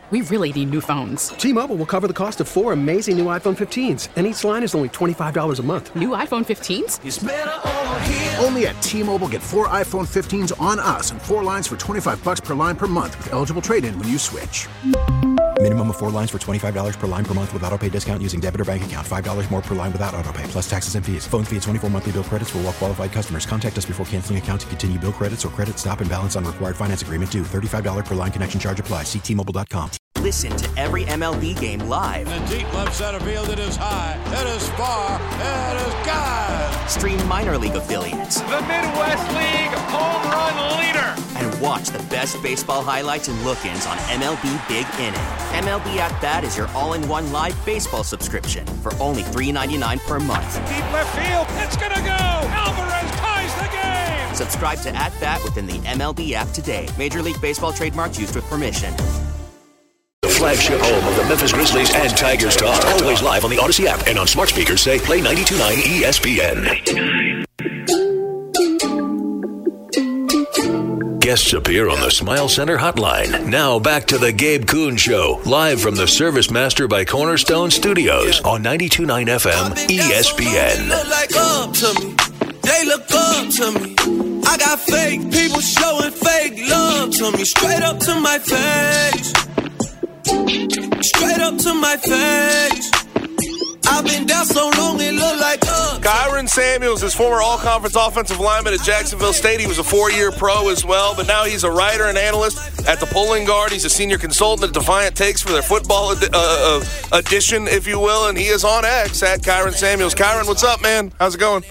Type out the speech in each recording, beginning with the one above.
We really need new phones. T-Mobile will cover the cost of 4 amazing new iPhone 15s, and each line is only $25 a month. New iPhone 15s? It's better over here. Only at T-Mobile, get 4 iPhone 15s on us and 4 lines for $25 per line per month with eligible trade-in when you switch. Minimum of 4 lines for $25 per line per month with autopay discount using debit or bank account. $5 more per line without autopay, plus taxes and fees. Phone fee at 24 monthly bill credits for well-qualified customers. Contact us before canceling account to continue bill credits or credit stop and balance on required finance agreement due. $35 per line connection charge applies. See T-Mobile.com. Listen to every MLB game live. In the deep left center field, it is high, it is far, it is gone. Stream minor league affiliates. The Midwest League home run leader. And watch the best baseball highlights and look-ins on MLB Big Inning. MLB At Bat is your all-in-one live baseball subscription for only $3.99 per month. Deep left field, it's gonna go. Alvarez ties the game. Subscribe to At Bat within the MLB app today. Major League Baseball trademarks used with permission. The flagship home of the Memphis Grizzlies and Tigers talk. Always live on the Odyssey app and on smart speakers. Say Play 92.9 ESPN. Guests appear on the Smile Center hotline. Now back to the Gabe Kuhn Show, live from the Service Master by Cornerstone Studios on 92.9 FM ESPN. They look up to me. I got fake people showing fake love to me. Straight up to my face. Straight up to my face. I've been down so long it look like Kyron Samuels is former all-conference offensive lineman at Jacksonville State. He was a 4-year pro as well, but now he's a writer and analyst at the Pulling Guard. He's a senior consultant at Defiant Takes for their football edition, if you will, and he is on X at Kyron Samuels. Kyron, what's up, man? How's it going?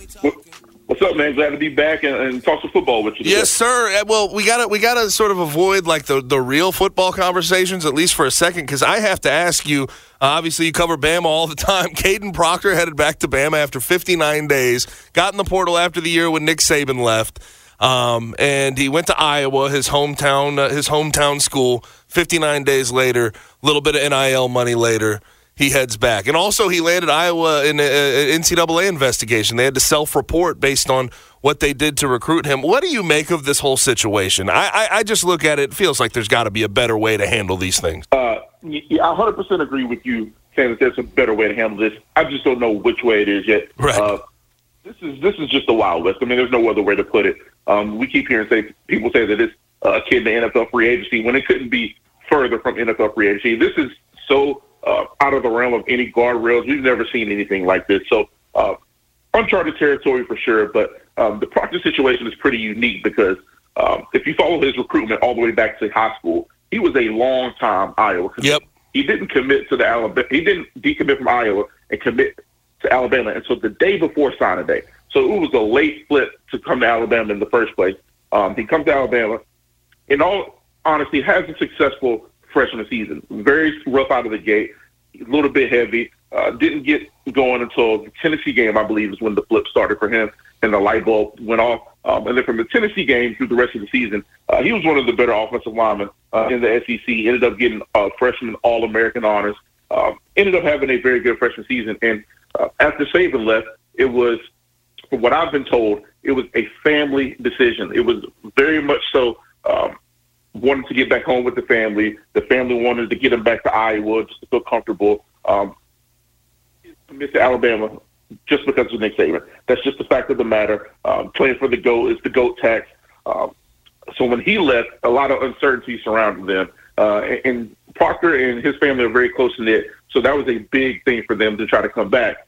What's up, man? Glad to be back and talk some football with you today. Yes, sir. Well, we gotta sort of avoid like the real football conversations at least for a second, because I have to ask you. Obviously, you cover Bama all the time. Caden Proctor headed back to Bama after 59 days. Got in the portal after the year when Nick Saban left, and he went to Iowa, his hometown school. 59 days later, a little bit of NIL money later, he heads back. And also, he landed Iowa in an NCAA investigation. They had to self-report based on what they did to recruit him. What do you make of this whole situation? I just look at it, it feels like there's got to be a better way to handle these things. Yeah, I 100% agree with you saying that there's a better way to handle this. I just don't know which way it is yet. Right. This is just the Wild West. I mean, there's no other way to put it. We keep hearing people say that it's akin to NFL free agency when it couldn't be further from NFL free agency. This is so out of the realm of any guardrails. We've never seen anything like this. So uncharted territory for sure, but the Proctor situation is pretty unique because if you follow his recruitment all the way back to high school, he was a long-time Iowa commit. Yep. He didn't commit to the Alabama. He didn't decommit from Iowa and commit to Alabama until the day before signing day. So it was a late flip to come to Alabama in the first place. He comes to Alabama. In all honesty, has a successful freshman season. Very rough out of the gate, a little bit heavy. Didn't get going until the Tennessee game, I believe, is when the flip started for him and the light bulb went off. And then from the Tennessee game through the rest of the season, he was one of the better offensive linemen in the SEC. Ended up getting freshman All-American honors. Ended up having a very good freshman season. And after Saban left, it was, from what I've been told, it was a family decision. It was very much so wanted to get back home with the family. The family wanted to get him back to Iowa just to feel comfortable. Commit to Alabama just because of Nick Saban. That's just the fact of the matter. Playing for the GOAT is the GOAT tax. So when he left, a lot of uncertainty surrounded them. And Proctor and his family are very close-knit, so that was a big thing for them to try to come back.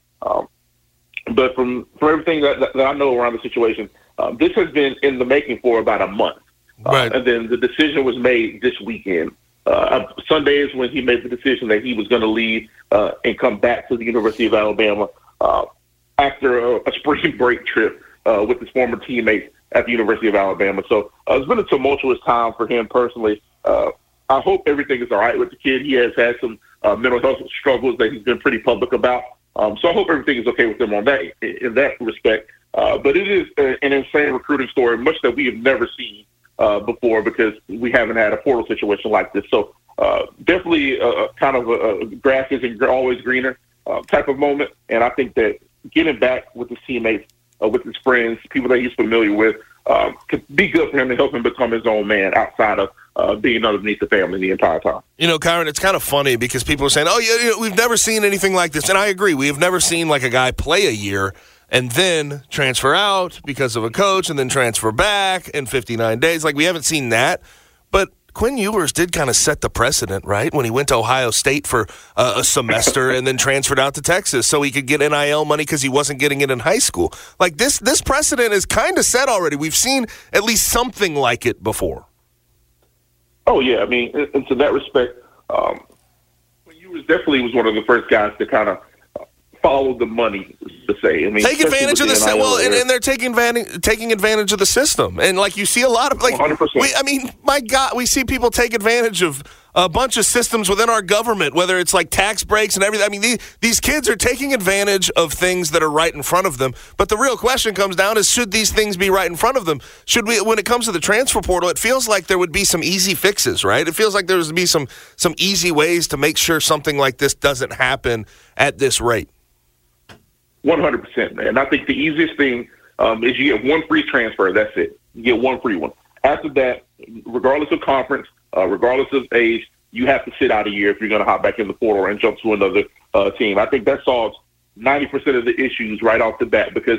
But from everything that I know around the situation, this has been in the making for about a month. Right. And then the decision was made this weekend. Sunday is when he made the decision that he was going to leave and come back to the University of Alabama after a spring break trip with his former teammates at the University of Alabama. So it's been a tumultuous time for him personally. I hope everything is all right with the kid. He has had some mental health struggles that he's been pretty public about. So I hope everything is okay with him on that in that respect. But it is an insane recruiting story, much that we have never seen before because we haven't had a portal situation like this. So definitely kind of a grass isn't always greener type of moment. And I think that getting back with his teammates, with his friends, people that he's familiar with, could be good for him to help him become his own man outside of being underneath the family the entire time. You know, Kyron, it's kind of funny because people are saying, oh, yeah, we've never seen anything like this. And I agree. We have never seen like a guy play a year and then transfer out because of a coach and then transfer back in 59 days. Like, we haven't seen that. But Quinn Ewers did kind of set the precedent, right, when he went to Ohio State for a semester and then transferred out to Texas so he could get NIL money because he wasn't getting it in high school. Like, this precedent is kind of set already. We've seen at least something like it before. Oh, yeah. I mean, and to that respect, Quinn Ewers definitely was one of the first guys to kind of follow the money, to say. I mean, take advantage of the system. Well, and they're taking advantage of the system. And like you see a lot of 100%. My God, we see people take advantage of a bunch of systems within our government, whether it's like tax breaks and everything. I mean, these kids are taking advantage of things that are right in front of them. But the real question comes down is, should these things be right in front of them? Should we, when it comes to the transfer portal, it feels like there would be some easy fixes, right? It feels like there would be some easy ways to make sure something like this doesn't happen at this rate. 100%, man. I think the easiest thing is you get one free transfer. That's it. You get one free one. After that, regardless of conference, regardless of age, you have to sit out a year if you're going to hop back in the portal and jump to another team. I think that solves 90% of the issues right off the bat, because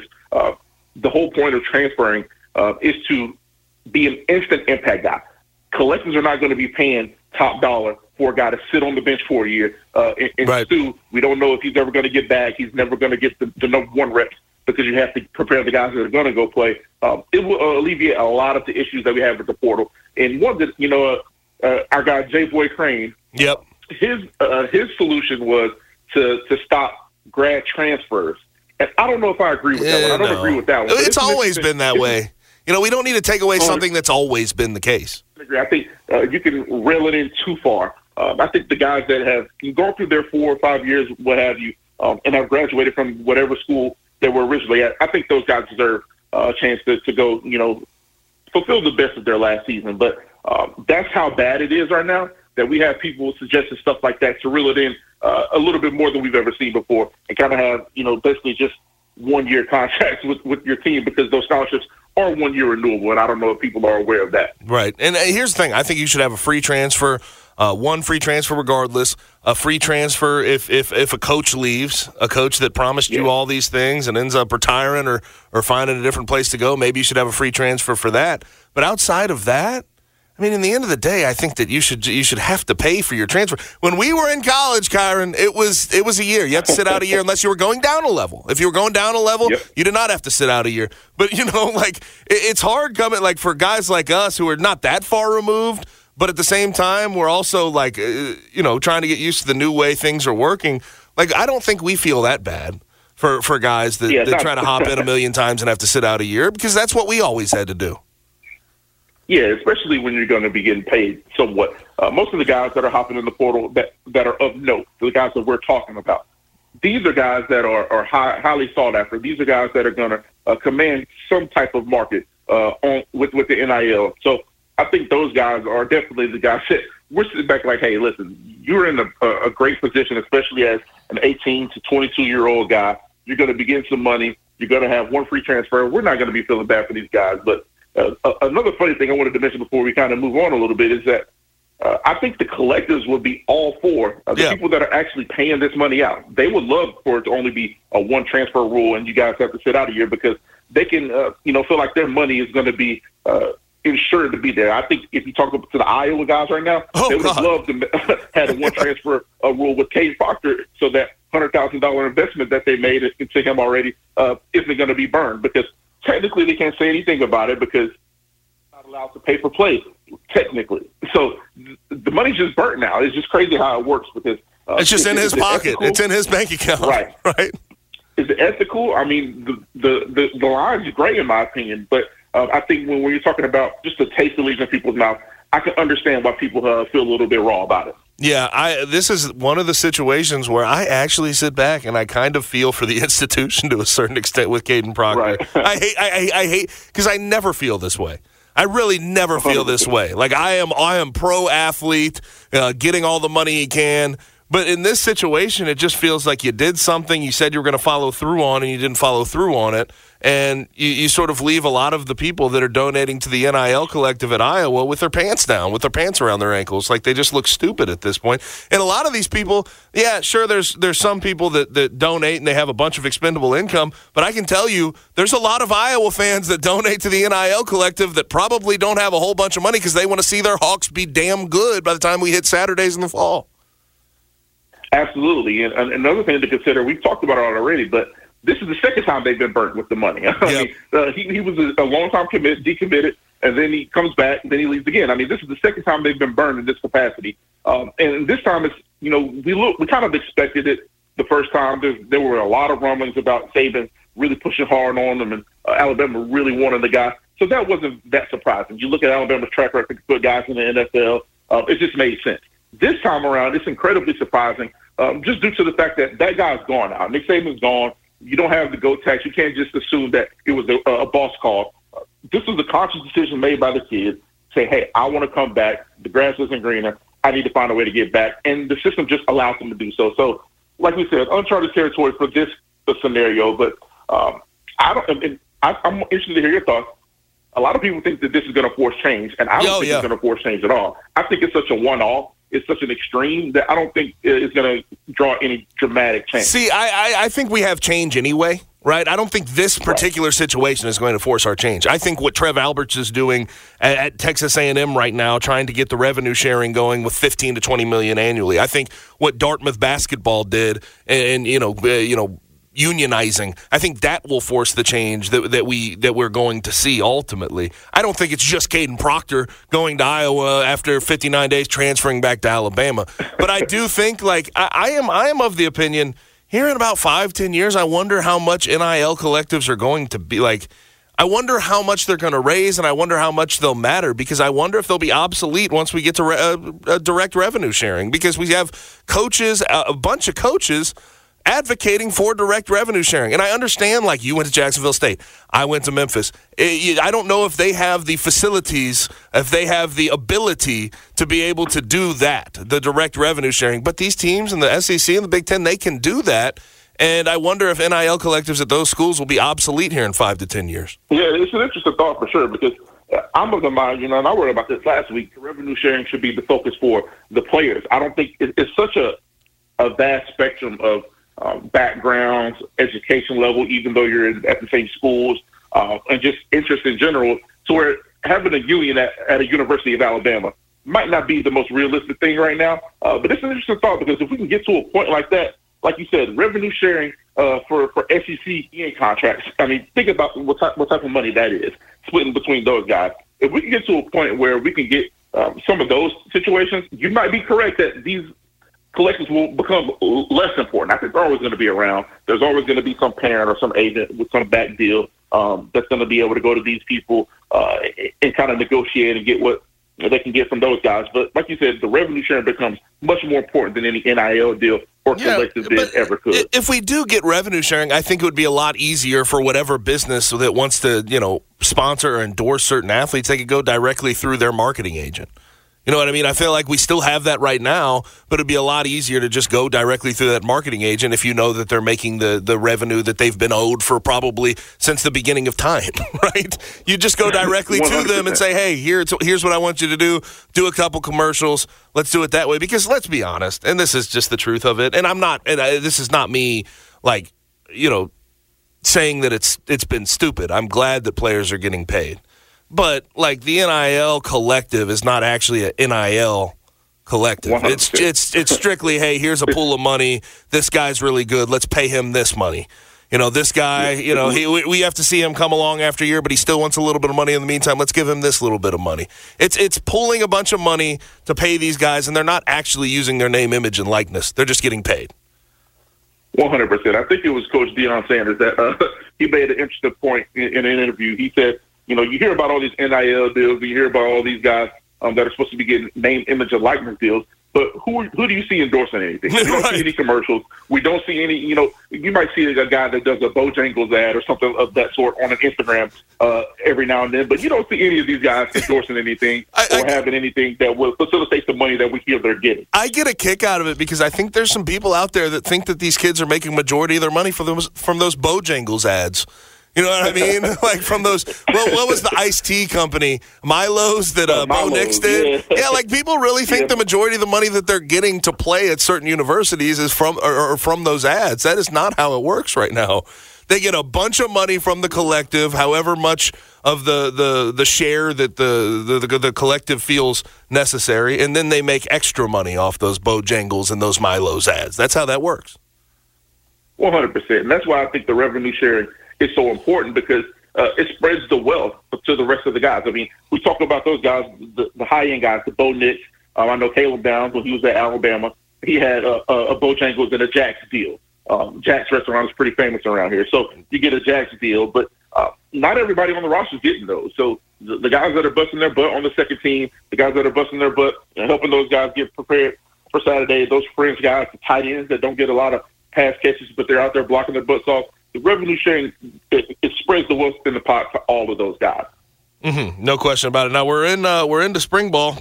the whole point of transferring is to be an instant impact guy. Collectors are not going to be paying top dollar for a guy to sit on the bench for a year. And right. Stu, we don't know if he's ever going to get back. He's never going to get the number one reps because you have to prepare the guys that are going to go play. It will alleviate a lot of the issues that we have with the portal. And one that, our guy, J. Boy Crane, yep, his solution was to stop grad transfers. And I don't know if I agree with that one. I don't agree with that one. It's always been that way. We don't need to take away something that's always been the case. I think you can reel it in too far. I think the guys that have gone through their 4 or 5 years, what have you, and have graduated from whatever school they were originally at, I think those guys deserve a chance to go, fulfill the best of their last season. But that's how bad it is right now, that we have people suggesting stuff like that to reel it in a little bit more than we've ever seen before, and kind of have, basically just 1-year contracts with your team, because those scholarships are 1-year renewable, and I don't know if people are aware of that. Right. And here's the thing. I think you should have a free transfer, one free transfer regardless, a free transfer if a coach leaves, a coach that promised you all these things and ends up retiring or finding a different place to go. Maybe you should have a free transfer for that. But outside of that, I mean, in the end of the day, I think that you should have to pay for your transfer. When we were in college, Kyron, it was a year. You have to sit out a year unless you were going down a level. If you were going down a level, you did not have to sit out a year. But, it's hard coming, for guys like us who are not that far removed, but at the same time, we're also, trying to get used to the new way things are working. I don't think we feel that bad for guys that try to hop in a million times and have to sit out a year, because that's what we always had to do. Yeah, especially when you're going to be getting paid somewhat. Most of the guys that are hopping in the portal that are of note, the guys that we're talking about, these are guys that are highly sought after. These are guys that are going to command some type of market with the NIL. So I think those guys are definitely the guys that we're sitting back like, hey, listen, you're in a great position, especially as an 18 to 22-year-old guy. You're going to be getting some money. You're going to have one free transfer. We're not going to be feeling bad for these guys, but another funny thing I wanted to mention before we kind of move on a little bit is that I think the collectors would be all for the people that are actually paying this money out. They would love for it to only be a one transfer rule and you guys have to sit out a year, because they can, feel like their money is going to be insured to be there. I think if you talk to the Iowa guys right now, they would love to have a one transfer rule with Cade Proctor, so that $100,000 investment that they made into him already isn't going to be burned, because technically they can't say anything about it because they're not allowed to pay for play, technically. So the money's just burnt now. It's just crazy how it works, because it's just in his pocket. It's in his bank account. Right. Right. Is it ethical? I mean, the line's great in my opinion, but I think when you're talking about just the taste of leaving people's mouth, I can understand why people feel a little bit raw about it. Yeah, this is one of the situations where I actually sit back and I kind of feel for the institution to a certain extent with Caden Proctor. Right. I hate because I never feel this way. I really never feel this way. I am pro athlete, getting all the money he can. But in this situation, it just feels like you did something you said you were going to follow through on, and you didn't follow through on it. And you sort of leave a lot of the people that are donating to the NIL collective at Iowa with their pants down, with their pants around their ankles. Like, they just look stupid at this point. And a lot of these people, yeah, sure, there's some people that donate and they have a bunch of expendable income. But I can tell you, there's a lot of Iowa fans that donate to the NIL collective that probably don't have a whole bunch of money because they want to see their Hawks be damn good by the time we hit Saturdays in the fall. Absolutely. And another thing to consider, we've talked about it already, but this is the second time they've been burnt with the money. I mean, he was a long-time decommitted, and then he comes back, then he leaves again. I mean, this is the second time they've been burned in this capacity. And this time, it's, you know, we kind of expected it the first time. There were a lot of rumblings about Saban really pushing hard on them, and Alabama really wanted the guy. So that wasn't that surprising. You look at Alabama's track record to put guys in the NFL, it just made sense. This time around, it's incredibly surprising. Just due to the fact that guy's gone now. Nick Saban's gone. You don't have the GOAT tax. You can't just assume that it was a boss call. This was a conscious decision made by the kids. Say, hey, I want to come back. The grass isn't greener. I need to find a way to get back. And the system just allows them to do so. So, like we said, uncharted territory for this scenario. But I'm interested to hear your thoughts. A lot of people think that this is going to force change, and I don't think it's going to force change at all. I think it's such a one-off. It's such an extreme that I don't think it's going to draw any dramatic change. See, I think we have change anyway, right? I don't think this particular situation is going to force our change. I think what Trev Alberts is doing at Texas A&M right now, trying to get the revenue sharing going with $15 to $20 million annually. I think what Dartmouth basketball did, and unionizing, I think that will force the change that we're going to see ultimately. I don't think it's just Caden Proctor going to Iowa after 59 days transferring back to Alabama. But I do think, like, I am of the opinion, here in about 5-10 years, I wonder how much NIL collectives are going to be like. I wonder how much they're going to raise, and I wonder how much they'll matter, because I wonder if they'll be obsolete once we get to direct revenue sharing, because we have coaches, a bunch of coaches advocating for direct revenue sharing. And I understand, like, you went to Jacksonville State, I went to Memphis. I don't know if they have the facilities, if they have the ability to be able to do that, the direct revenue sharing. But these teams in the SEC and the Big Ten, they can do that. And I wonder if NIL collectives at those schools will be obsolete here in 5 to 10 years. Yeah, it's an interesting thought for sure, because I'm of the mind, and I worried about this last week, revenue sharing should be the focus for the players. I don't think it's such a vast spectrum of backgrounds, education level, even though you're at the same schools, and just interest in general, to where having a union at a University of Alabama might not be the most realistic thing right now. But it's an interesting thought, because if we can get to a point like that, like you said, revenue sharing for SEC contracts, I mean, think about what type of money that is, splitting between those guys. If we can get to a point where we can get some of those situations, you might be correct that these collections will become less important. I think they're always going to be around. There's always going to be some parent or some agent with some back deal that's going to be able to go to these people and kind of negotiate and get what they can get from those guys. But like you said, the revenue sharing becomes much more important than any NIL deal or collective bid ever could. If we do get revenue sharing, I think it would be a lot easier for whatever business that wants to, sponsor or endorse certain athletes. They could go directly through their marketing agent. You know what I mean? I feel like we still have that right now, but it'd be a lot easier to just go directly through that marketing agent if you know that they're making the revenue that they've been owed for probably since the beginning of time, right? You just go directly 100%. To them and say, hey, here's what I want you to do a couple commercials. Let's do it that way, because let's be honest, and this is just the truth of it, and this is not me, like, saying that it's been stupid. I'm glad that players are getting paid. But, like, the NIL collective is not actually an NIL collective. 100%. It's strictly, hey, here's a pool of money. This guy's really good. Let's pay him this money. This guy, we have to see him come along after a year, but he still wants a little bit of money in the meantime. Let's give him this little bit of money. It's pulling a bunch of money to pay these guys, and they're not actually using their name, image, and likeness. They're just getting paid. 100%. I think it was Coach Deion Sanders that he made an interesting point in an interview. He said, you hear about all these NIL deals, you hear about all these guys that are supposed to be getting name, image, and likeness deals. But who do you see endorsing anything? We don't see any commercials. We don't see any, you might see a guy that does a Bojangles ad or something of that sort on an Instagram every now and then, but you don't see any of these guys endorsing anything or having anything that will facilitate the money that we hear they're getting. I get a kick out of it because I think there's some people out there that think that these kids are making majority of their money from those Bojangles ads. You know what I mean? Like from those, what was the iced tea company? Milo's that Bo Nix did? Yeah, like people really think the majority of the money that they're getting to play at certain universities is from those ads. That is not how it works right now. They get a bunch of money from the collective, however much of the share that the collective feels necessary, and then they make extra money off those Bojangles and those Milo's ads. That's how that works. 100%. And that's why I think the revenue sharing is so important, because it spreads the wealth to the rest of the guys. I mean, we talk about those guys, the high-end guys, the Bo Nix. I know Caleb Downs, when he was at Alabama, he had a Bojangles and a Jack's deal. Jack's restaurant is pretty famous around here. So you get a Jack's deal, but not everybody on the roster is getting those. So the guys that are busting their butt on the second team, the guys that are busting their butt and helping those guys get prepared for Saturday, those fringe guys, the tight ends that don't get a lot of pass catches, but they're out there blocking their butts off. The revenue sharing, it spreads the wealth in the pot for all of those guys. Mm-hmm. No question about it. Now we're into spring ball.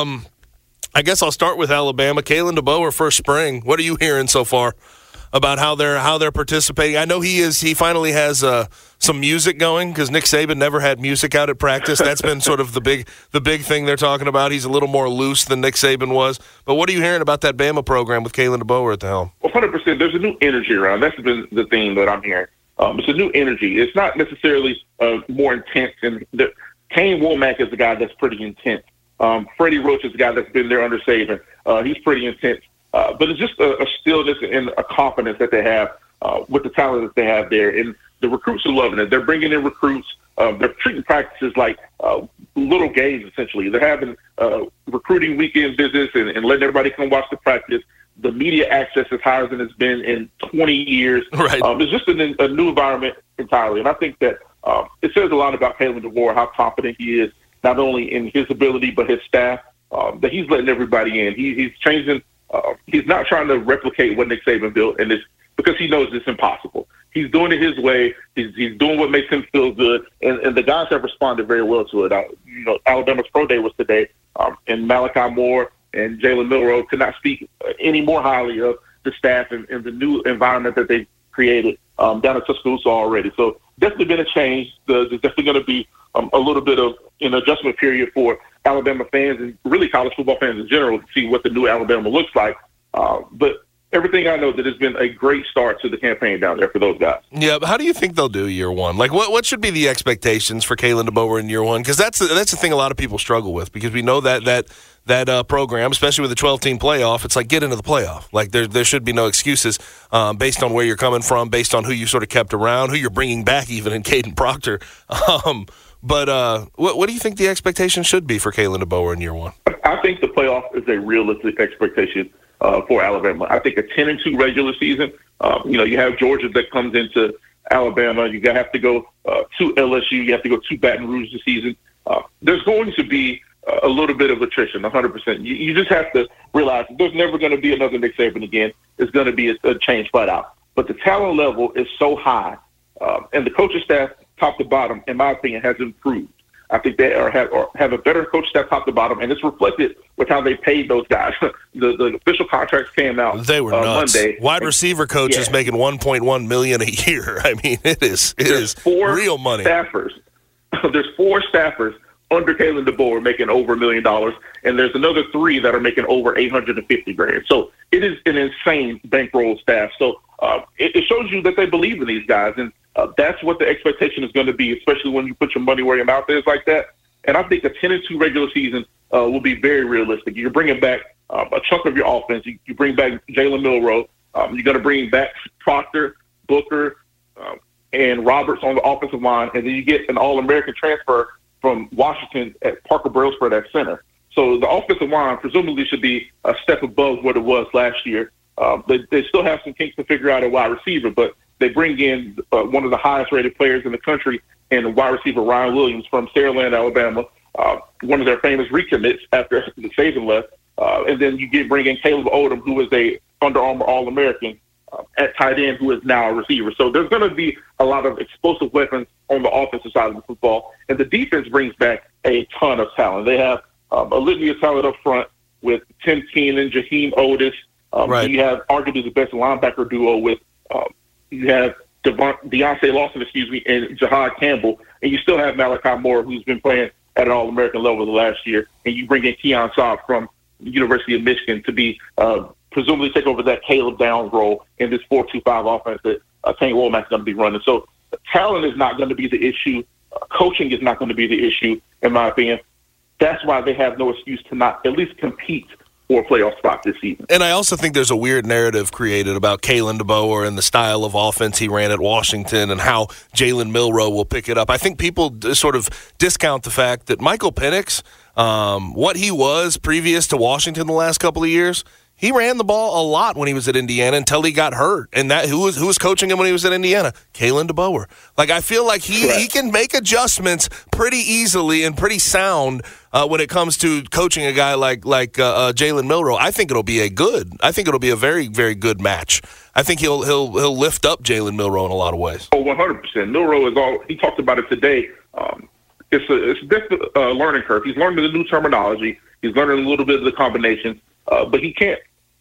I guess I'll start with Alabama. Kalen DeBoer first spring. What are you hearing so far about how they're participating? I know he finally has some music going, because Nick Saban never had music out at practice. That's been sort of the big thing they're talking about. He's a little more loose than Nick Saban was. But what are you hearing about that Bama program with Kalen DeBoer at the helm? 100%. There's a new energy around. That's been the thing that I'm hearing. It's a new energy. It's not necessarily more intense. And Kane Womack is the guy that's pretty intense. Freddie Roach is the guy that's been there under Saban. He's pretty intense. But it's just a stillness and a confidence that they have with the talent that they have there. And the recruits are loving it. They're bringing in recruits. They're treating practices like little games, essentially. They're having recruiting weekend visits and letting everybody come watch the practice. The media access is higher than it's been in 20 years. Right. It's just a new environment entirely. And I think that it says a lot about Kalen DeBoer, how confident he is, not only in his ability but his staff, that he's letting everybody in. He's changing. He's not trying to replicate what Nick Saban built, and it's because he knows it's impossible. He's doing it his way. He's doing what makes him feel good, and the guys have responded very well to it. Alabama's Pro Day was today, and Malachi Moore and Jalen Milroe could not speak any more highly of the staff and the new environment that they created down at Tuscaloosa already. So definitely been a change. There's definitely going to be a little bit of an adjustment period for Alabama fans and really college football fans in general to see what the new Alabama looks like. But everything I know, that has been a great start to the campaign down there for those guys. Yeah, but how do you think they'll do year one? Like, what should be the expectations for Kalen DeBoer in year one? Because that's the thing a lot of people struggle with, because we know that program, especially with the 12-team playoff, it's like, get into the playoff. Like, there should be no excuses based on where you're coming from, based on who you sort of kept around, who you're bringing back even in Caden Proctor. But what do you think the expectation should be for Kalen DeBoer in year one? I think the playoff is a realistic expectation for Alabama. I think a 10-2 regular season. You have Georgia that comes into Alabama. You have to go to LSU. You have to go to Baton Rouge this season. There's going to be a little bit of attrition, 100%. You just have to realize there's never going to be another Nick Saban again. It's going to be a change flat out. But the talent level is so high, and the coaching staff, top to bottom, in my opinion, has improved. I think they have a better coach staff top to bottom, and it's reflected with how they paid those guys. The official contracts came out. They were nuts. Monday. Wide receiver coach is making $1.1 million a year. I mean, it is real money. There's 4 staffers under Kalen DeBoer making over $1 million, and there's another 3 that are making over $850,000. So it is an insane bankroll staff. So it shows you that they believe in these guys, and that's what the expectation is going to be, especially when you put your money where your mouth is like that. And I think a 10-2 regular season will be very realistic. You're bringing back a chunk of your offense. You bring back Jalen Milroe. You're going to bring back Proctor, Booker, and Roberts on the offensive line, and then you get an All-American transfer from Washington at Parker Brailsford at center. So the offensive line presumably should be a step above what it was last year. They still have some kinks to figure out at wide receiver, but they bring in one of the highest-rated players in the country, and wide receiver Ryan Williams from Saraland, Alabama, one of their famous recommits after Saban left. And then you bring in Caleb Odom, who is a Under Armour All-American at tight end, who is now a receiver. So there's going to be a lot of explosive weapons on the offensive side of the football. And the defense brings back a ton of talent. They have Olivia talent up front with Tim Keenan, Jaheim Otis. Right. You have arguably the best linebacker duo with you have Deontay Lawson, and Jahad Campbell. And you still have Malachi Moore, who's been playing at an All-American level the last year. And you bring in Keon Saab from the University of Michigan to be presumably take over that Caleb Downs role in this 4-2-5 offense that Tank Womack's going to be running. So talent is not going to be the issue. Coaching is not going to be the issue, in my opinion. That's why they have no excuse to not at least compete for a playoff spot this season. And I also think there's a weird narrative created about Kalen DeBoer and the style of offense he ran at Washington and how Jalen Milroe will pick it up. I think people sort of discount the fact that Michael Penix, what he was previous to Washington the last couple of years, he ran the ball a lot when he was at Indiana until he got hurt. And that who was coaching him when he was at Indiana? Kalen DeBoer. Like, I feel like he can make adjustments pretty easily and pretty sound when it comes to coaching a guy like Jalen Milroe. I think it'll be a very, very good match. I think he'll lift up Jalen Milroe in a lot of ways. Oh, 100%. Milroe is all. He talked about it today. It's a different learning curve. He's learning the new terminology. He's learning a little bit of the combinations, but he can't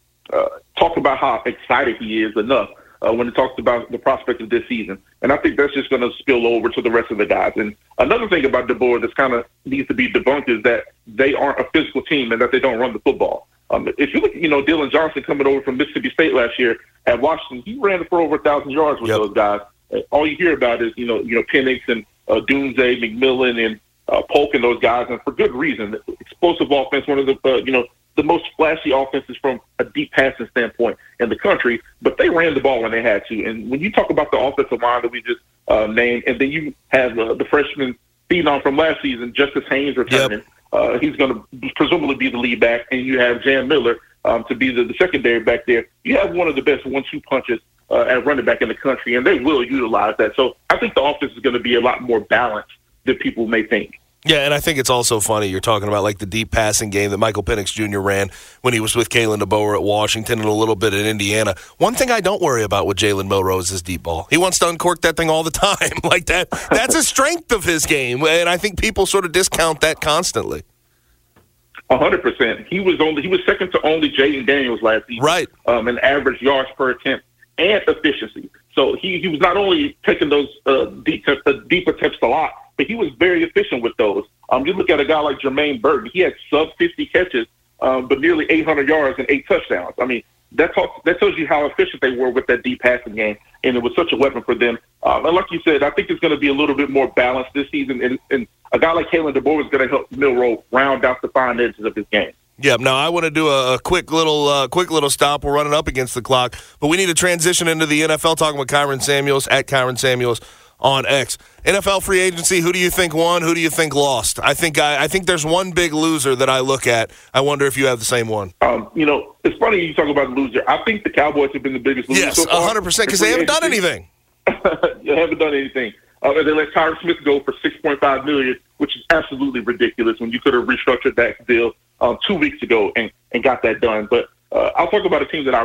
talk about how excited he is enough when he talks about the prospect of this season. And I think that's just going to spill over to the rest of the guys. And another thing about DeBoer that's kind of needs to be debunked is that they aren't a physical team and that they don't run the football. If you look at, Dylan Johnson coming over from Mississippi State last year at Washington, he ran for over 1,000 yards with those guys. All you hear about is, Penix and Dunze, McMillan, and Polk and those guys, and for good reason. Explosive offense, one of the most flashy offenses from a deep passing standpoint in the country, but they ran the ball when they had to. And when you talk about the offensive line that we just named, and then you have the freshman phenom from last season, Justice Haynes, returning. He's going to presumably be the lead back, and you have Jan Miller to be the secondary back there. You have one of the best 1-2 punches at running back in the country, and they will utilize that. So I think the offense is going to be a lot more balanced than people may think. Yeah, and I think it's also funny you're talking about like the deep passing game that Michael Penix Jr. ran when he was with Kalen DeBoer at Washington and a little bit at Indiana. One thing I don't worry about with Jalen Milroe is his deep ball. He wants to uncork that thing all the time. Like that's a strength of his game, and I think people sort of discount that constantly. 100%. He was second to only Jaden Daniels last season. Right. In average yards per attempt and efficiency. So he was not only taking those deep attempts a lot, but he was very efficient with those. You look at a guy like Jermaine Burton, he had sub-50 catches, but nearly 800 yards and 8 touchdowns. I mean, that tells you how efficient they were with that deep passing game, and it was such a weapon for them. And like you said, I think it's going to be a little bit more balanced this season, and a guy like Kalen DeBoer is going to help Milroe round out the fine edges of his game. Yeah, now I want to do a quick little stop. We're running up against the clock, but we need to transition into the NFL, talking with Kyron Samuels at Kyron Samuels on X. NFL free agency, who do you think won? Who do you think lost? I think there's one big loser that I look at. I wonder if you have the same one. It's funny you talk about the loser. I think the Cowboys have been the biggest loser yes, so far. 100%, because they haven't done anything. They haven't done anything. They let Tyron Smith go for $6.5 million, which is absolutely ridiculous when you could have restructured that deal 2 weeks ago and got that done. But I'll talk about a team that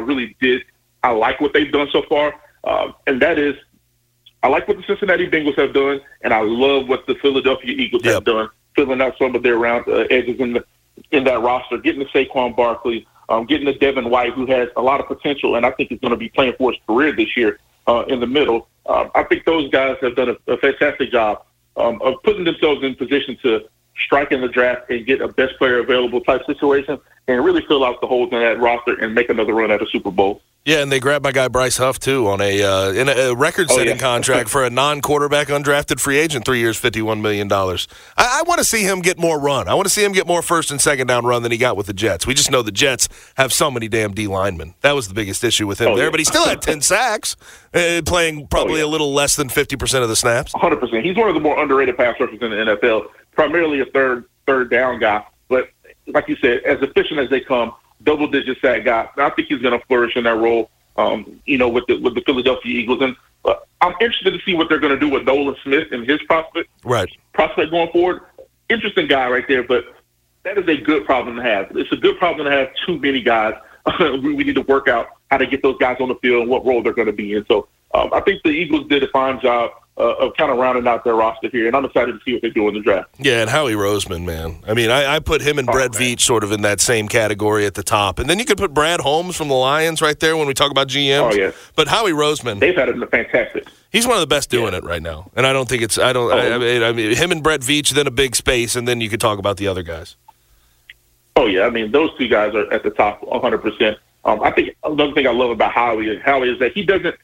I like what they've done so far, and that is I like what the Cincinnati Bengals have done, and I love what the Philadelphia Eagles have done, filling out some of their round edges in that roster, getting the Saquon Barkley, getting the Devin White, who has a lot of potential, and I think is going to be playing for his career this year in the middle. I think those guys have done a fantastic job of putting themselves in position to strike in the draft and get a best player available type situation and really fill out the holes in that roster and make another run at a Super Bowl. Yeah, and they grabbed my guy Bryce Huff, too, on in a record-setting contract for a non-quarterback undrafted free agent, 3 years, $51 million. I want to see him get more run. I want to see him get more first and second down run than he got with the Jets. We just know the Jets have so many damn D linemen. That was the biggest issue with him there, but he still had 10 sacks, playing probably a little less than 50% of the snaps. 100%. He's one of the more underrated pass rushers in the NFL, primarily a third down guy. But like you said, as efficient as they come, double-digit sack guy. I think he's going to flourish in that role, with the Philadelphia Eagles. And I'm interested to see what they're going to do with Nolan Smith and his prospect going forward. Interesting guy right there, but that is a good problem to have. It's a good problem to have too many guys. We need to work out how to get those guys on the field and what role they're going to be in. So I think the Eagles did a fine job of kind of rounding out their roster here, and I'm excited to see what they do in the draft. Yeah, and Howie Roseman, man. I mean, I put him and Brett Veach sort of in that same category at the top. And then you could put Brad Holmes from the Lions right there when we talk about GMs. Oh, yeah. But Howie Roseman. They've had it fantastic. He's one of the best doing it right now. And I don't think it's – I mean, him and Brett Veach, then a big space, and then you could talk about the other guys. Oh, yeah. I mean, those two guys are at the top 100%. I think another thing I love about Howie is that he doesn't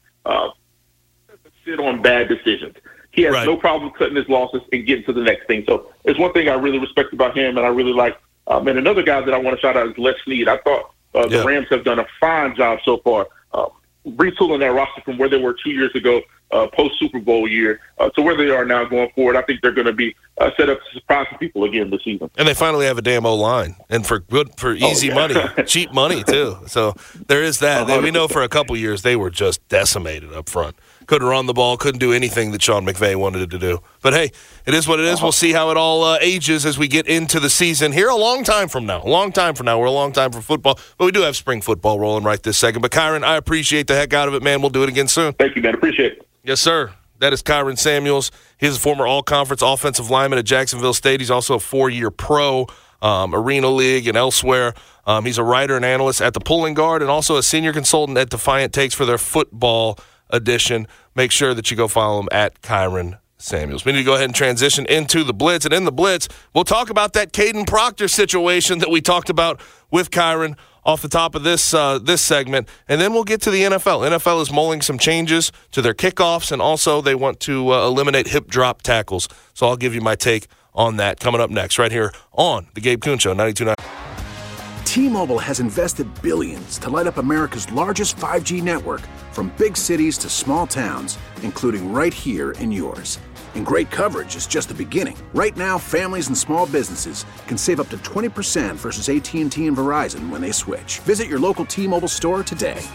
sit on bad decisions. He has no problem cutting his losses and getting to the next thing. So it's one thing I really respect about him, and I really like. And another guy that I want to shout out is Les Snead. I thought the Rams have done a fine job so far, retooling that roster from where they were 2 years ago, post-Super Bowl year, to where they are now going forward. I think they're going to be set up to surprise some people again this season. And they finally have a damn O-line, and for easy money, cheap money too. So there is that. We know for a couple years they were just decimated up front. Couldn't run the ball, couldn't do anything that Sean McVay wanted it to do. But, hey, it is what it is. We'll see how it all ages as we get into the season here a long time from now. We're a long time for football. But we do have spring football rolling right this second. But, Kyron, I appreciate the heck out of it, man. We'll do it again soon. Thank you, man. Appreciate it. Yes, sir. That is Kyron Samuels. He's a former all-conference offensive lineman at Jacksonville State. He's also a 4-year pro, Arena League and elsewhere. He's a writer and analyst at the Pulling Guard and also a senior consultant at Defiant Takes for their football edition. Make sure that you go follow him at Kyron Samuels. We need to go ahead and transition into the Blitz. And in the Blitz, we'll talk about that Caden Proctor situation that we talked about with Kyron off the top of this segment. And then we'll get to the NFL. NFL is mulling some changes to their kickoffs, and also they want to eliminate hip drop tackles. So I'll give you my take on that coming up next right here on The Gabe Kuhn Show, 92.9. T-Mobile has invested billions to light up America's largest 5G network, from big cities to small towns, including right here in yours. And great coverage is just the beginning. Right now, families and small businesses can save up to 20% versus AT&T and Verizon when they switch. Visit your local T-Mobile store today.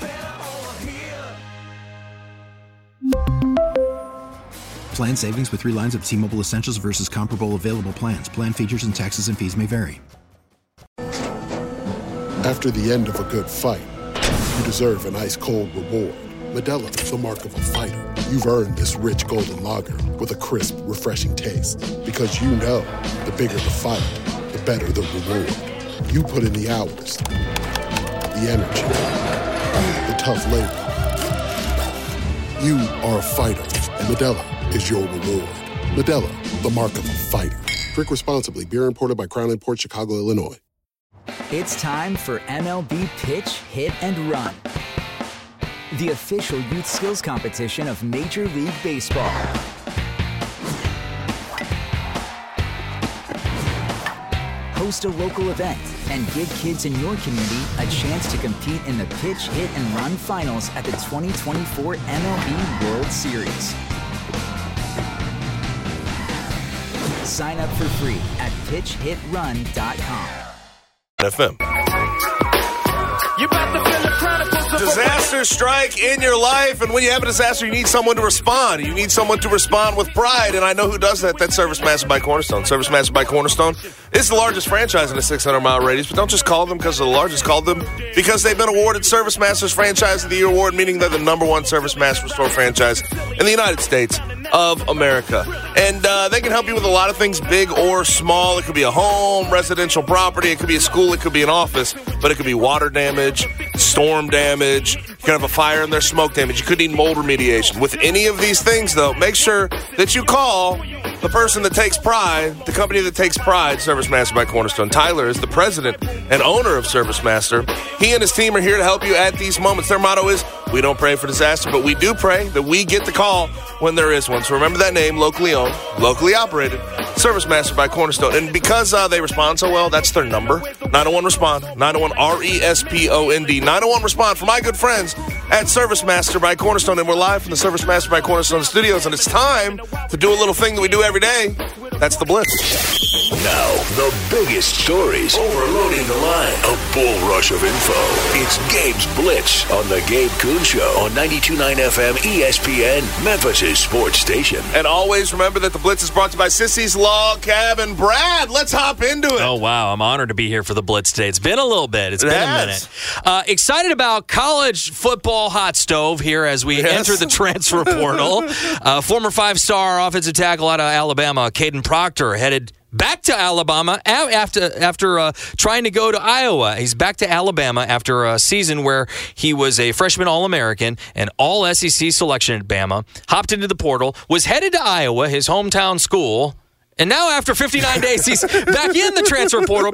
Plan savings with 3 lines of T-Mobile Essentials versus comparable available plans. Plan features and taxes and fees may vary. After the end of a good fight, you deserve an ice-cold reward. Modelo, the mark of a fighter. You've earned this rich golden lager with a crisp, refreshing taste. Because you know, the bigger the fight, the better the reward. You put in the hours, the energy, the tough labor. You are a fighter, and Modelo is your reward. Modelo, the mark of a fighter. Drink responsibly. Beer imported by Crown Imports, Chicago, Illinois. It's time for MLB Pitch, Hit, and Run, the official youth skills competition of Major League Baseball. Host a local event and give kids in your community a chance to compete in the Pitch, Hit, and Run finals at the 2024 MLB World Series. Sign up for free at pitchhitrun.com. FM. Disasters strike in your life, and when you have a disaster, you need someone to respond. You need someone to respond with pride, and I know who does that. That's Service Master by Cornerstone. Service Master by Cornerstone is the largest franchise in a 600-mile radius, but don't just call them because they're the largest. Call them because they've been awarded Service Master's Franchise of the Year award, meaning they're the #1 Service Master store franchise in the United States of America. And they can help you with a lot of things, big or small. It could be a home, residential property. It could be a school. It could be an office. But it could be water damage, storm damage. You could have a fire and there's smoke damage. You could need mold remediation. With any of these things, though, make sure that you call the person that takes pride, the company that takes pride, Service Master by Cornerstone. Tyler is the president and owner of Service Master. He and his team are here to help you at these moments. Their motto is, we don't pray for disaster, but we do pray that we get the call when there is one. So remember that name, locally owned, locally operated, Service Master by Cornerstone. And because they respond so well, that's their number, 901-RESPOND, 901-RESPOND, 901-RESPOND for my good friends at Service Master by Cornerstone. And we're live from the Service Master by Cornerstone studios, and it's time to do a little thing that we do every day. That's the Blitz. Now, the biggest stories overloading the line. A bull rush of info. It's Gabe's Blitz on the Gabe Kuhn Show on 92.9 FM ESPN, Memphis' sports station. And always remember that the Blitz is brought to you by Sissy's Log Cabin. Brad, let's hop into it. Oh, wow. I'm honored to be here for the Blitz today. It's been a little bit. It's been a minute. Excited about college football hot stove here as we enter the transfer portal. Former five-star offensive tackle out of Alabama, Caden Proctor, headed back to Alabama after trying to go to Iowa. He's back to Alabama after a season where he was a freshman All-American and All-SEC selection at Bama, hopped into the portal, was headed to Iowa, his hometown school, and now after 59 days, he's back in the transfer portal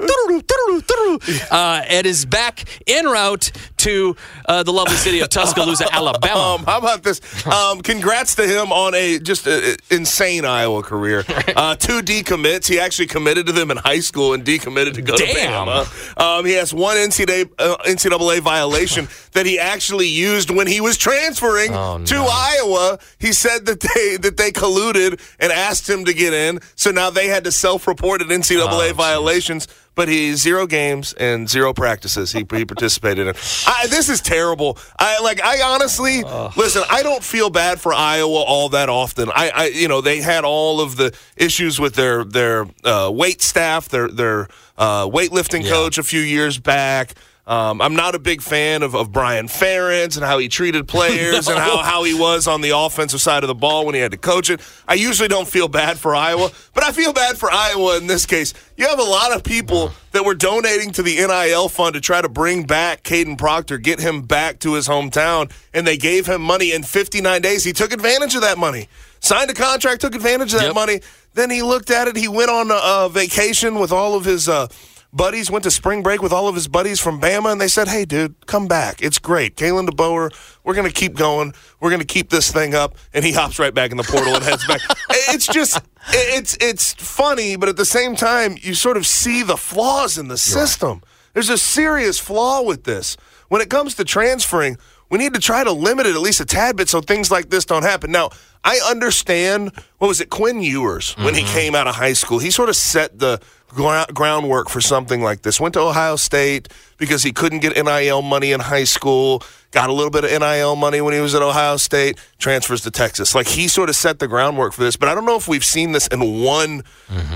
and is back en route to the lovely city of Tuscaloosa, Alabama. How about this? Congrats to him on a just insane Iowa career. 2 decommits. He actually committed to them in high school and decommitted to go to Bama. He has one NCAA violation that he actually used when he was transferring to Iowa. He said that they colluded and asked him to get in. So now they had to self-report at NCAA violations, but he 0 games and 0 practices he participated in. This is terrible. I honestly listen. I don't feel bad for Iowa all that often. They had all of the issues with their weight staff, their weightlifting coach a few years back. I'm not a big fan of Brian Ferentz and how he treated players and how he was on the offensive side of the ball when he had to coach it. I usually don't feel bad for Iowa, but I feel bad for Iowa in this case. You have a lot of people that were donating to the NIL fund to try to bring back Caden Proctor, get him back to his hometown, and they gave him money in 59 days. He took advantage of that money. Signed a contract, took advantage of that money. Then he looked at it. He went on a vacation with all of his buddies, went to spring break with all of his buddies from Bama, and they said, hey, dude, come back. It's great. Kalen DeBoer, we're going to keep going. We're going to keep this thing up. And he hops right back in the portal and heads back. It's just, it's funny, but at the same time, you sort of see the flaws in the system. There's a serious flaw with this. When it comes to transferring, we need to try to limit it at least a tad bit so things like this don't happen. Now, I understand, Quinn Ewers, when he came out of high school, he sort of set the groundwork for something like this. Went to Ohio State because he couldn't get NIL money in high school, got a little bit of NIL money when he was at Ohio State, transfers to Texas. Like, he sort of set the groundwork for this, but I don't know if we've seen this in one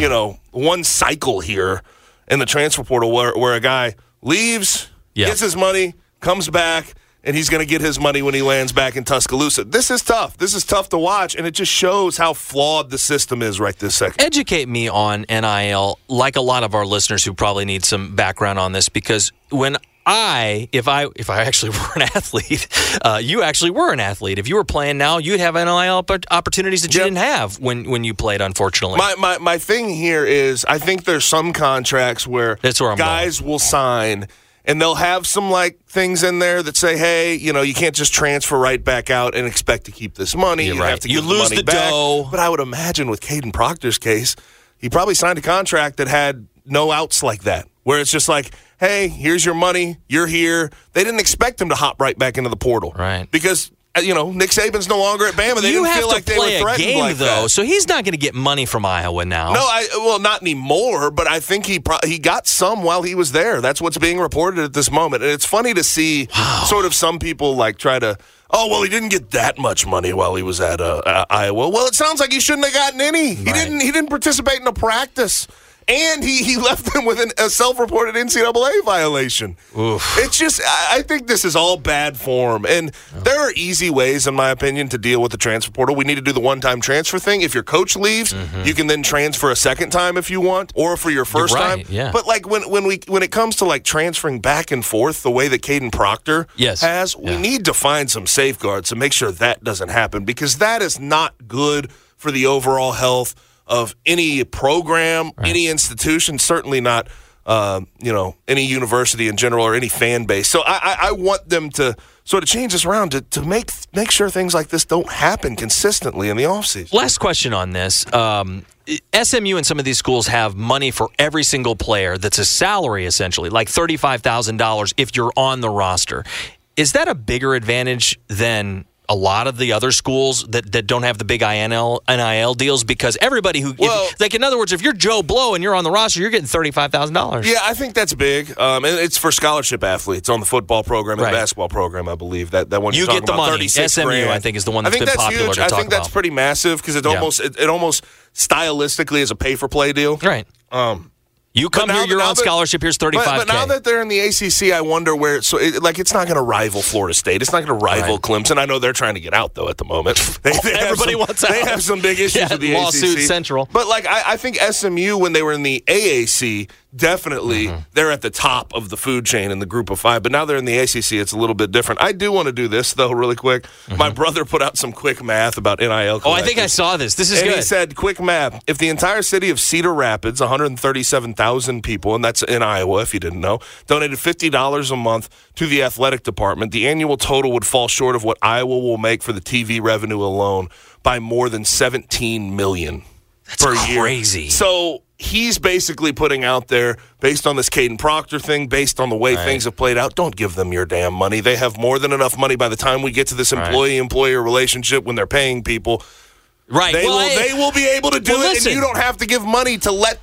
cycle here in the transfer portal where a guy leaves, gets his money, comes back, and he's going to get his money when he lands back in Tuscaloosa. This is tough. This is tough to watch, and it just shows how flawed the system is right this second. Educate me on NIL, like a lot of our listeners who probably need some background on this, because when if I actually were an athlete, you actually were an athlete. If you were playing now, you'd have NIL opportunities that you didn't have when you played, unfortunately. My thing here is I think there's some contracts where guys will sign – and they'll have some things in there that say, hey, you can't just transfer right back out and expect to keep this money. You have to give the money back. Dough. But I would imagine with Caden Proctor's case, he probably signed a contract that had no outs like that, where it's just like, hey, here's your money, you're here. They didn't expect him to hop right back into the portal. Right. Because Nick Saban's no longer at Bama. They didn't feel like they were threatened game, like though, that. So he's not going to get money from Iowa now. No, not anymore, but I think he got some while he was there. That's what's being reported at this moment. And it's funny to see sort of some people try to, he didn't get that much money while he was at Iowa. Well, it sounds like he shouldn't have gotten any. He didn't participate in a practice. And he left them with a self-reported NCAA violation. Oof. It's just, I think this is all bad form. And there are easy ways, in my opinion, to deal with the transfer portal. We need to do the one-time transfer thing. If your coach leaves, you can then transfer a second time if you want, or for your first time. Yeah. But when it comes to transferring back and forth the way that Caden Proctor has, we need to find some safeguards to make sure that doesn't happen, because that is not good for the overall health of any program, any institution, certainly not, any university in general or any fan base. So I want them to sort of change this around to make sure things like this don't happen consistently in the offseason. Last question on this. SMU and some of these schools have money for every single player that's a salary, essentially, like $35,000 if you're on the roster. Is that a bigger advantage than a lot of the other schools that don't have the big NIL deals, because everybody who, in other words, if you're Joe Blow and you're on the roster, you're getting $35,000. Yeah, I think that's big. And it's for scholarship athletes on the football program and the basketball program, I believe. That one you get the money. SMU, I think, is the one that's been popular huge. to talk about. I think that's pretty massive because it almost stylistically is a pay-for-play deal. Right. You come here, you're on scholarship, here's $35K. But now that they're in the ACC, I wonder where it's not going to rival Florida State. It's not going to rival Clemson. I know they're trying to get out, though, at the moment. Everybody wants out. They have some big issues with the lawsuit ACC. Central. But, I think SMU, when they were in the AAC, definitely they're at the top of the food chain in the group of 5. But now they're in the ACC, it's a little bit different. I do want to do this, though, really quick. My brother put out some quick math about NIL collectors. Oh, I think I saw this. This is good. He said, quick math, if the entire city of Cedar Rapids, 137,000 people, and that's in Iowa if you didn't know, donated $50 a month to the athletic department, the annual total would fall short of what Iowa will make for the TV revenue alone by more than $17 million per year. Crazy. So he's basically putting out there, based on this Caden Proctor thing, based on the way things have played out, don't give them your damn money. They have more than enough money by the time we get to this employee-employer relationship when they're paying people. Right. They will be able to do it, and you don't have to give money to help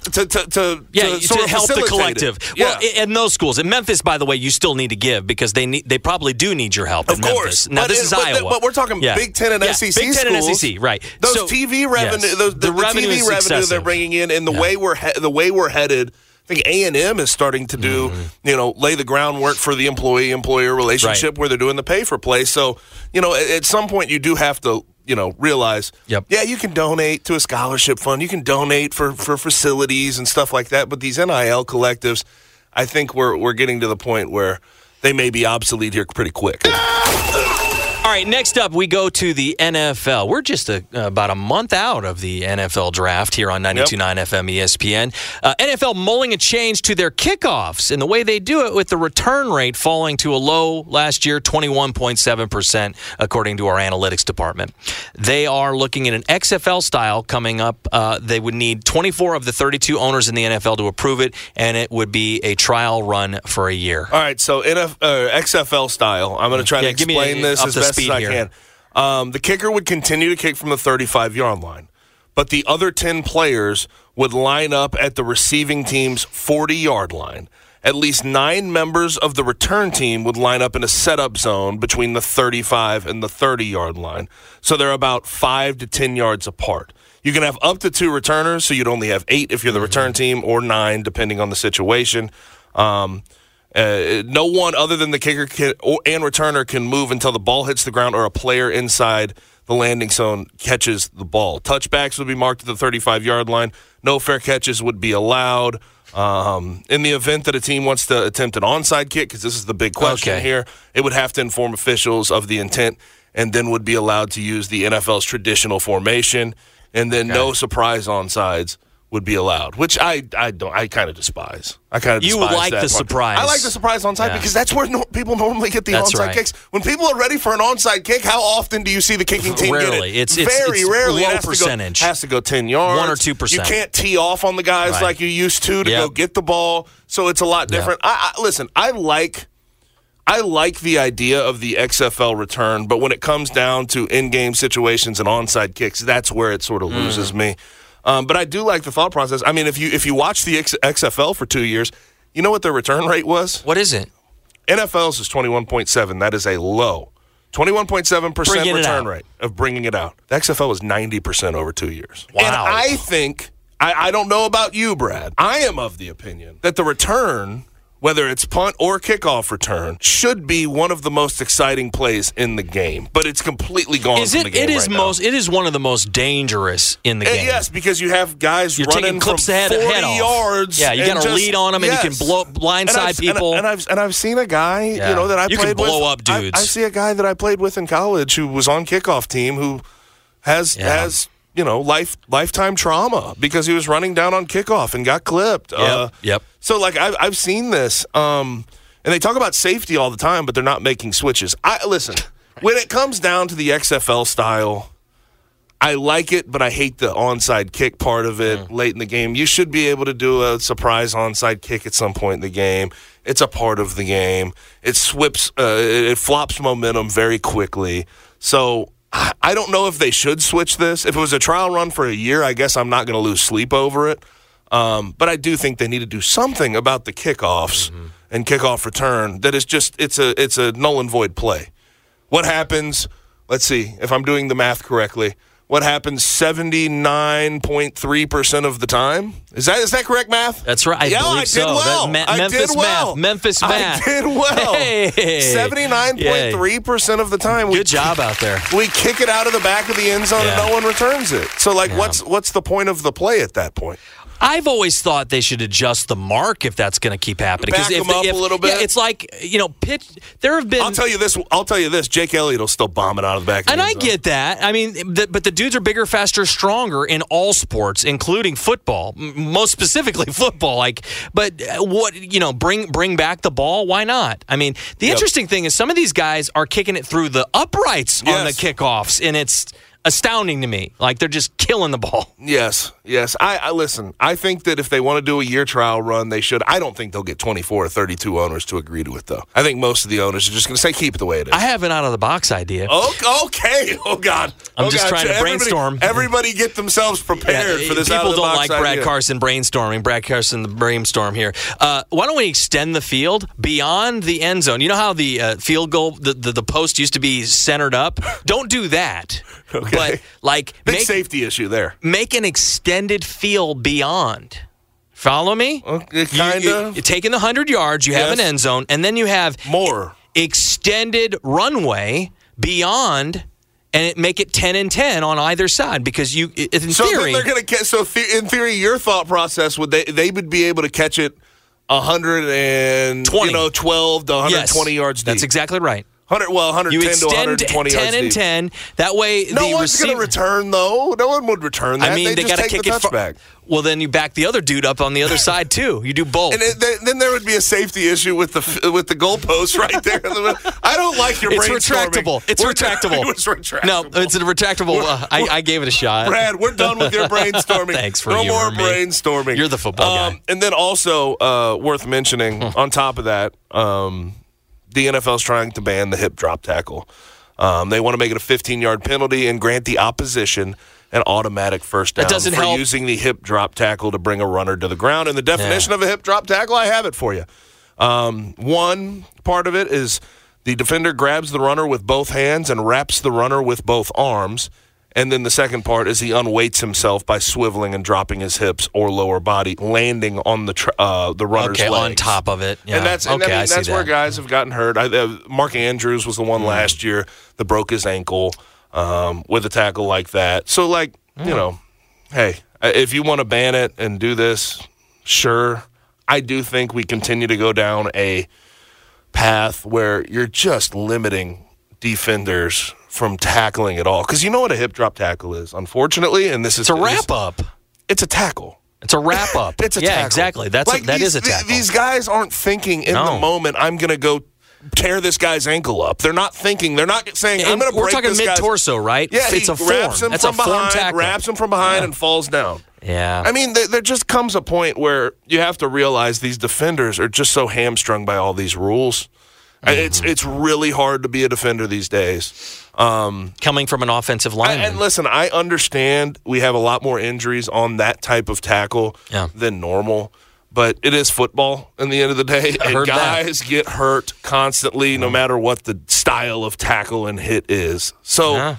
the collective. Well, in those schools, in Memphis, by the way, you still need to give because they probably do need your help. Of course. Now this is Iowa, but we're talking Big Ten and SEC schools. Big Ten and SEC, right? Those TV revenue, the TV revenue they're bringing in, and the way we're headed. I think A&M is starting to do, lay the groundwork for the employee-employer relationship where they're doing the pay-for-play. So, at some point you do have to, realize, you can donate to a scholarship fund. You can donate for facilities and stuff like that. But these NIL collectives, I think we're getting to the point where they may be obsolete here pretty quick. All right, next up, we go to the NFL. We're just about a month out of the NFL draft here on 92.9 FM ESPN. NFL mulling a change to their kickoffs, and the way they do it with the return rate falling to a low last year, 21.7%, according to our analytics department. They are looking at an XFL style coming up. They would need 24 of the 32 owners in the NFL to approve it, and it would be a trial run for a year. All right, so XFL style. I'm going to try to explain this as best as I can. The kicker would continue to kick from the 35-yard line, but the other 10 players would line up at the receiving team's 40-yard line. At least 9 members of the return team would line up in a setup zone between the 35 and the 30-yard line. So they're about 5 to 10 yards apart. You can have up to 2 returners, so you'd only have 8 if you're the return team, or 9 depending on the situation. No one other than the kicker and returner can move until the ball hits the ground or a player inside the landing zone catches the ball. Touchbacks would be marked at the 35-yard line. No fair catches would be allowed. In the event that a team wants to attempt an onside kick, because this is the big question here, it would have to inform officials of the intent and then would be allowed to use the NFL's traditional formation, and then no surprise onsides would be allowed, which I kind of despise. You like the surprise. I like the surprise onside because that's where people normally get the onside kicks. When people are ready for an onside kick, how often do you see the kicking team get it? It's very rarely. Low percentage. Has to go 10 yards. 1 or 2%. You can't tee off on the guys like you used to go get the ball. So it's a lot different. Listen, I like the idea of the XFL return, but when it comes down to in-game situations and onside kicks, that's where it sort of loses me. But I do like the thought process. I mean, if you watch the XFL for 2 years, you know what their return rate was? What is it? NFL's is 21.7. That is a low. 21.7% return rate of bringing it out. The XFL was 90% over 2 years. Wow. And I think, I don't know about you, Brad, I am of the opinion that the return, whether it's punt or kickoff return, should be one of the most exciting plays in the game. But it's completely gone from the game It is one of the most dangerous in the game. Yes, because you have guys running from 40 yards. Yeah, you got to lead on them, and you can blindside people. And I've seen a guy, that I played with. You can blow up dudes. I see a guy that I played with in college who was on kickoff team who has lifetime trauma because he was running down on kickoff and got clipped. Yep. So, I've seen this, and they talk about safety all the time, but they're not making switches. Listen, when it comes down to the XFL style, I like it, but I hate the onside kick part of it late in the game. You should be able to do a surprise onside kick at some point in the game. It's a part of the game. It flops momentum very quickly. So I don't know if they should switch this. If it was a trial run for a year, I guess I'm not going to lose sleep over it. But I do think they need to do something about the kickoffs and kickoff return that is just it's a null and void play. What happens? Let's see if I'm doing the math correctly. What happens 79.3% of the time? Is that correct math? That's right. I believe so. Well. Memphis math. I did well. Hey. 79.3% of the time. Good job out there. We kick it out of the back of the end zone and no one returns it. So, what's the point of the play at that point? I've always thought they should adjust the mark if that's going to keep happening. Back them up a little bit. Yeah, it's like, pitch. There have been. I'll tell you this. Jake Elliott will still bomb it out of the back of the end zone. And I get that. I mean, but the dudes are bigger, faster, stronger in all sports, including football. Most specifically football. Bring back the ball. Why not? I mean, the interesting thing is some of these guys are kicking it through the uprights on the kickoffs, and it's astounding to me. Like, they're just killing the ball. Yes. I listen. I think that if they want to do a year trial run, they should. I don't think they'll get 24 or 32 owners to agree to it, though. I think most of the owners are just going to say keep it the way it is. I have an out-of-the-box idea. Okay. Oh, God. I'm just trying to brainstorm. Everybody get themselves prepared for this out-of-the-box idea. People don't like Brad Carson brainstorming. Brad Carson, the brainstorm here. Why don't we extend the field beyond the end zone? You know how the field goal, the post used to be centered up? Don't do that. Okay. But, big safety issue there. Make an extended field beyond. Follow me? Kind of. You're taking the 100 yards, you have an end zone, and then you have more extended runway beyond, and make it 10 and 10 on either side because in theory, they're going to catch. So in theory, your thought process would they would be able to catch it 112 to 120 yards deep. That's exactly right. 110 to 120 yards 10 and 10. That way, no one's going to return, though. No one would return that. I mean, they got to kick it back. Well, then you back the other dude up on the other side too. You do both, and then there would be a safety issue with the goalpost right there. I don't like your brainstorming. It's retractable. It's retractable. No, it's a retractable. I gave it a shot. Brad, we're done with your brainstorming. Thanks for no more brainstorming. You're the football guy. And then also worth mentioning on top of that. The NFL's trying to ban the hip drop tackle. They want to make it a 15-yard penalty and grant the opposition an automatic first down for using the hip drop tackle to bring a runner to the ground. And the definition of a hip drop tackle, I have it for you. One part of it is the defender grabs the runner with both hands and wraps the runner with both arms. And then the second part is he unweights himself by swiveling and dropping his hips or lower body, landing on the runner's legs. On top of it. Yeah. And that's where guys have gotten hurt. Mark Andrews was the one last year that broke his ankle with a tackle like that. So, hey, if you want to ban it and do this, sure. I do think we continue to go down a path where you're just limiting defenders from tackling at all. Because you know what a hip drop tackle is, unfortunately, and this is... It's a wrap-up. It's a tackle. It's a wrap-up. It's a tackle. Yeah, exactly. That is a tackle. These guys aren't thinking in the moment, I'm going to go tear this guy's ankle up. They're not thinking. They're not saying, I'm going to break this guy's... We're talking mid-torso, right? Yeah, it's a form. That's a form tackle. Wraps him from behind and falls down. Yeah. I mean, there just comes a point where you have to realize these defenders are just so hamstrung by all these rules. It's really hard to be a defender these days. Coming from an offensive lineman. And listen, I understand we have a lot more injuries on that type of tackle than normal, but it is football in the end of the day. And guys get hurt constantly no matter what the style of tackle and hit is. So,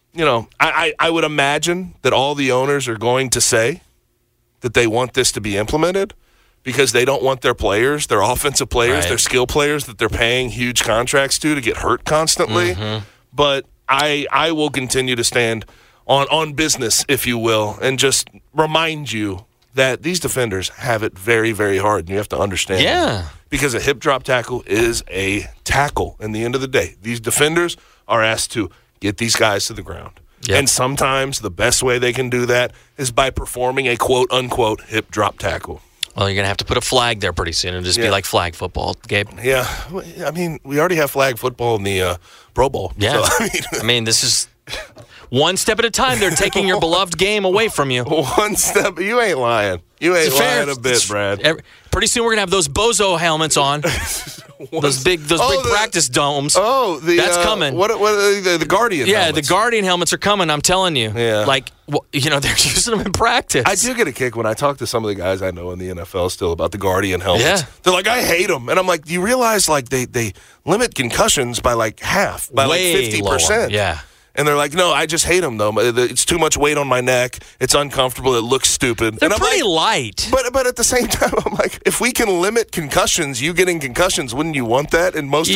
I would imagine that all the owners are going to say that they want this to be implemented. Because they don't want their players, their offensive players, their skill players that they're paying huge contracts to get hurt constantly. But I will continue to stand on business, if you will, and just remind you that these defenders have it very, very hard, and you have to understand that. Because a hip drop tackle is a tackle in the end of the day. These defenders are asked to get these guys to the ground. And sometimes the best way they can do that is by performing a quote-unquote hip drop tackle. Well, you're going to have to put a flag there pretty soon. It'll just be like flag football, Gabe. Yeah. I mean, we already have flag football in the Pro Bowl. Yeah. So, I mean, this is... One step at a time, they're taking your beloved game away from you. One step. You ain't lying. You ain't lying a bit, Brad. Pretty soon we're gonna have those bozo helmets on. those big practice domes. Oh, that's coming. What are the Guardian? Yeah, helmets? The Guardian helmets are coming. I'm telling you. Yeah. Like, they're using them in practice. I do get a kick when I talk to some of the guys I know in the NFL still about the Guardian helmets. Yeah. They're like, I hate them, and I'm like, do you realize like they limit concussions by like half, by Way like 50%? lower. Yeah. And they're like, no, I just hate them, though. It's too much weight on my neck. It's uncomfortable. It looks stupid. They're and I'm pretty like, light. But at the same time, I'm like, if we can limit concussions, you getting concussions, wouldn't you want that? And most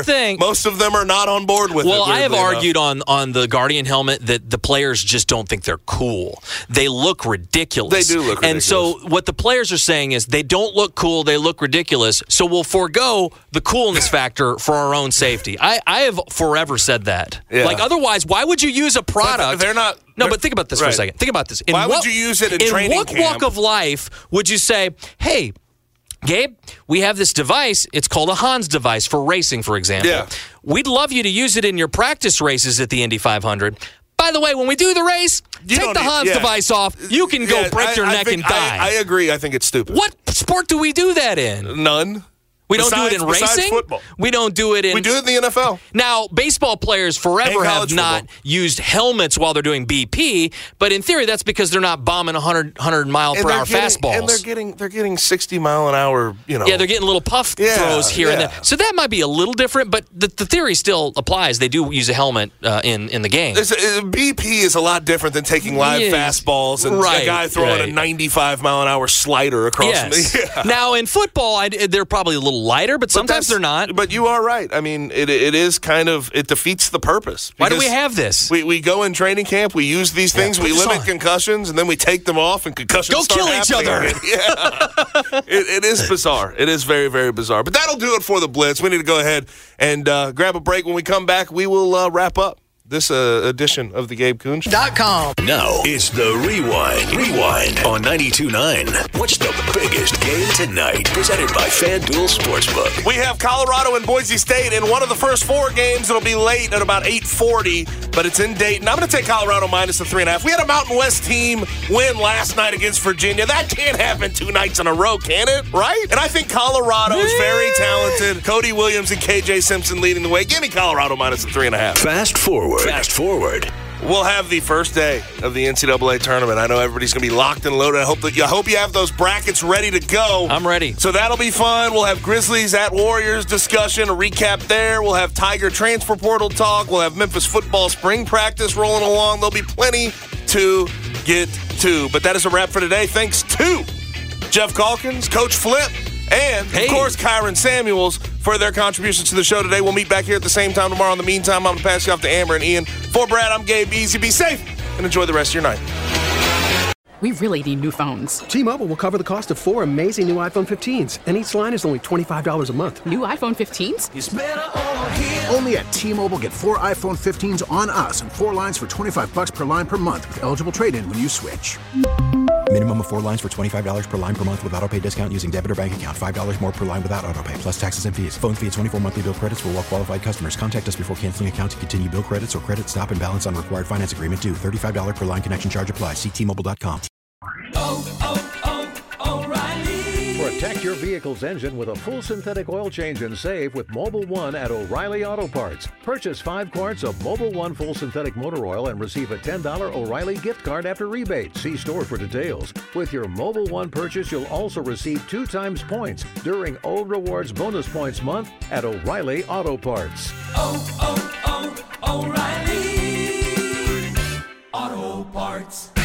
of them are not on board with it. Well, I have argued on the Guardian helmet that the players just don't think they're cool. They look ridiculous. They do look ridiculous. And so what the players are saying is they don't look cool. They look ridiculous. So we'll forego the coolness factor for our own safety. I have forever said that. Yeah. Like, otherwise, why would you use a product? They're not. No, but think about this for a second. Think about this. Why would you use it in training what camp? walk of life would you say, hey, Gabe, we have this device. It's called a Hans device for racing, for example. Yeah. We'd love you to use it in your practice races at the Indy 500. By the way, when we do the race, take the Hans device off. You can go break your neck and die. I agree. I think it's stupid. What sport do we do that in? None. We don't do it in racing? Football. We don't do it in... We do it in the NFL. Now, baseball players forever have not used helmets while they're doing BP, but in theory, that's because they're not bombing 100-mile-per-hour fastballs. And they're getting 60-mile-an-hour, Yeah, they're getting little puff throws here and there. So that might be a little different, but the theory still applies. They do use a helmet in the game. BP is a lot different than taking live fastballs and a guy throwing a 95-mile-an-hour slider across. Now, in football, they're probably a little lighter, but sometimes they're not. But you are right. I mean, it is kind of, it defeats the purpose. Why do we have this? We go in training camp, we use these things, we limit concussions, and then we take them off, and concussions go kill each other. Yeah. It is bizarre. It is very, very bizarre. But that'll do it for the Blitz. We need to go ahead and grab a break. When we come back, we will wrap up this edition of the Gabe Kuhn Show. Now it's the Rewind on 92.9. What's the biggest game tonight? Presented by FanDuel Sportsbook. We have Colorado and Boise State in one of the first four games. It'll be late at about 8:40, but it's in Dayton. I'm going to take Colorado minus the 3.5. We had a Mountain West team win last night against Virginia. That can't happen 2 nights in a row, can it? Right? And I think Colorado is very talented. Cody Williams and KJ Simpson leading the way. Give me Colorado minus the 3.5. Fast forward. We'll have the first day of the NCAA tournament. I know everybody's going to be locked and loaded. I hope you have those brackets ready to go. I'm ready. So that'll be fun. We'll have Grizzlies at Warriors discussion, a recap there. We'll have Tiger transfer portal talk. We'll have Memphis football spring practice rolling along. There'll be plenty to get to. But that is a wrap for today. Thanks to Jeff Calkins, Coach Flip, and, of course, Kyron Samuels for their contributions to the show today. We'll meet back here at the same time tomorrow. In the meantime, I'm going to pass you off to Amber and Ian. For Brad, I'm Gabe. Easy. Be safe and enjoy the rest of your night. We really need new phones. T-Mobile will cover the cost of 4 amazing new iPhone 15s, and each line is only $25 a month. New iPhone 15s? It's better over here. Only at T-Mobile, get 4 iPhone 15s on us and 4 lines for $25 per line per month with eligible trade-in when you switch. Minimum of 4 lines for $25 per line per month with auto-pay discount using debit or bank account. $5 more per line without auto-pay, plus taxes and fees. Phone fee at 24 monthly bill credits for well-qualified customers. Contact us before canceling account to continue bill credits or credit stop and balance on required finance agreement due. $35 per line connection charge applies. See T-Mobile.com. O'Reilly. Protect your vehicle's engine with a full synthetic oil change and save with Mobil 1 at O'Reilly Auto Parts. Purchase 5 quarts of Mobil 1 full synthetic motor oil and receive a $10 O'Reilly gift card after rebate. See store for details. With your Mobil 1 purchase, you'll also receive 2 times points during O Rewards Bonus Points Month at O'Reilly Auto Parts. O'Reilly Auto Parts.